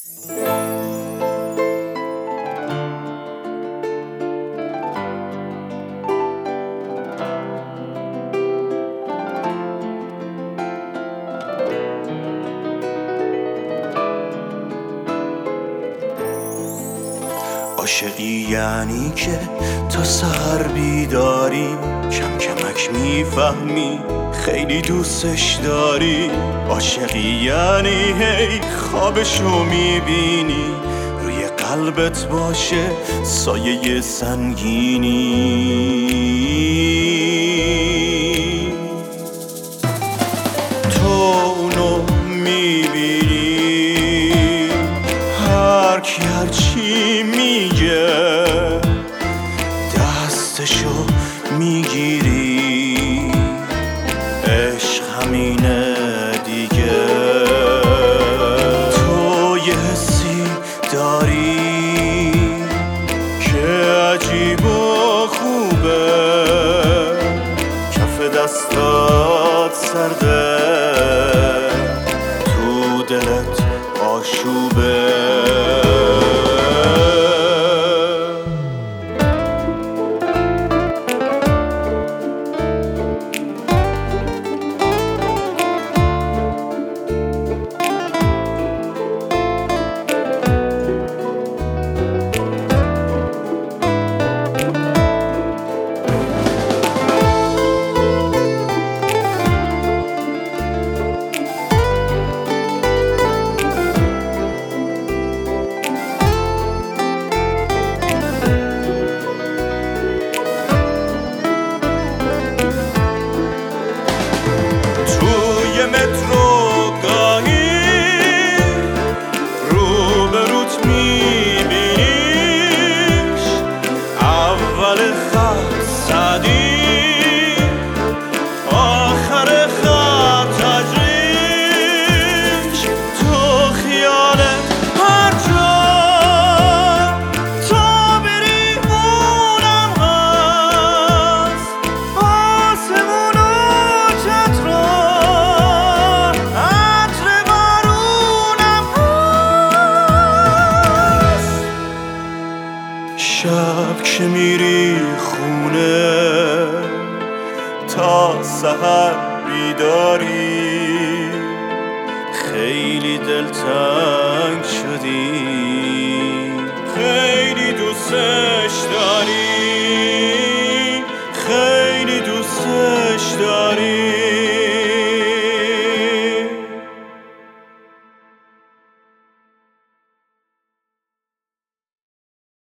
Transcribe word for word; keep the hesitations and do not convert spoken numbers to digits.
عاشقی یعنی که تا سحر بیداری، کم کمک میفهمی خیلی دوستش داری. عاشقی یعنی هی خوابشو میبینی، روی قلبت باشه سایه سنگینی. تو اونو میبینی هر کی هرچی میگه، دستشو میگیری، عشق همینه دیگه. تو یه حسی داری که عجیب و خوبه، کف دستات سرده، تو دلت آشوبه. مترو گاهی روبروت میبینیش، اول خط صدی، آخر خط تجریش. تو خیالت هر جا تا بری اونم هست، آسمون و چترا شب که میری خونه تا سحر بیداری، خیلی دلتنگ شدی، خیلی دوست